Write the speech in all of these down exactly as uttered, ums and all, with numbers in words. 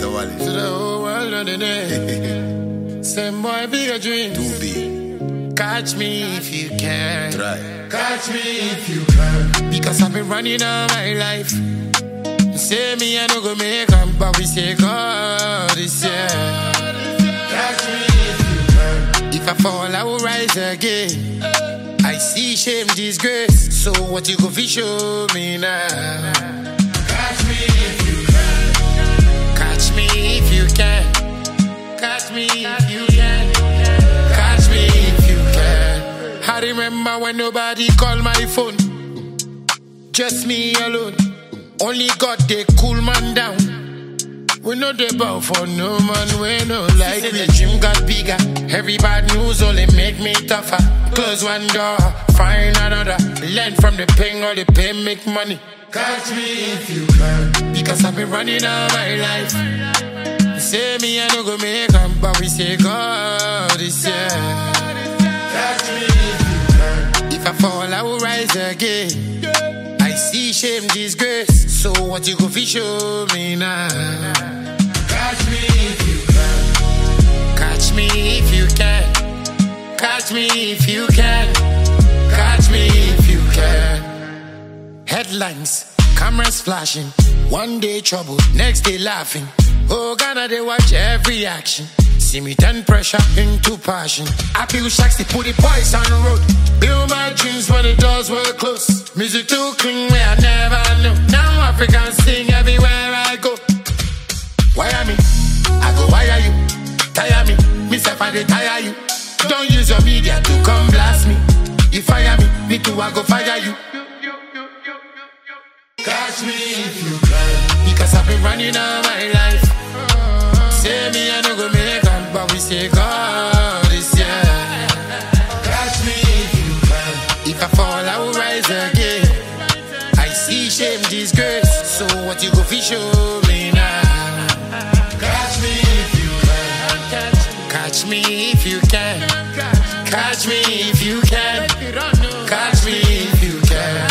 Wally. To the whole world on the day. Same boy be a dream. To be. Catch me if you can. Try. Catch me if you can. Because I've been running all my life. Say me I no go make up, but we say God is here. Catch me if you can. If I fall, I will rise again. I see shame, disgrace. So what you go fi show me now? Catch me if you can. Catch me if you can. Catch me if you can. Catch me if you can. I remember when nobody called my phone. Just me alone. Only God they cool man down. We know they bow for no man, we know like me. The dream got bigger. Every bad news only make me tougher. Close one door, find another. Learn from the pain, all the pain make money. Catch me if you can. Because I've been running all my life. Say me I no go make up, but we say God is here. Catch me if you can. If I fall, I will rise again. I see shame, disgrace. So what you go fi show me now? Catch me if you can. Catch me if you can. Catch me if you can. Catch me if you can. Headlines, cameras flashing. One day trouble, next day laughing. Oh Ghana, they watch every action. See me turn pressure into passion. I feel shacks, they put the boys on the road. Build my dreams when the doors were closed. Music too clean where I never knew. Now Africans sing everywhere I go. Why are me? I go, why are you? Tire me, myself I dey tire you. Don't use your media to come blast me. You fire me, me too I go fire you. Catch me if you can. Because I've been running all my life. Say me I no go make up, but we say God is here. Catch me if you can. If I fall, I will rise again. I see shame, disgrace. So what you go fi show me now? Catch me if you can. Catch me if you can. Catch me if you can. Catch me if you can.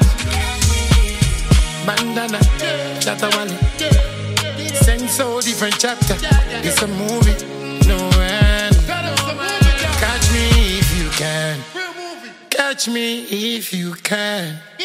Bandana, Chatawali. Sing so different chapter. It's a movie, no end. Catch me if you can. Catch me if you can.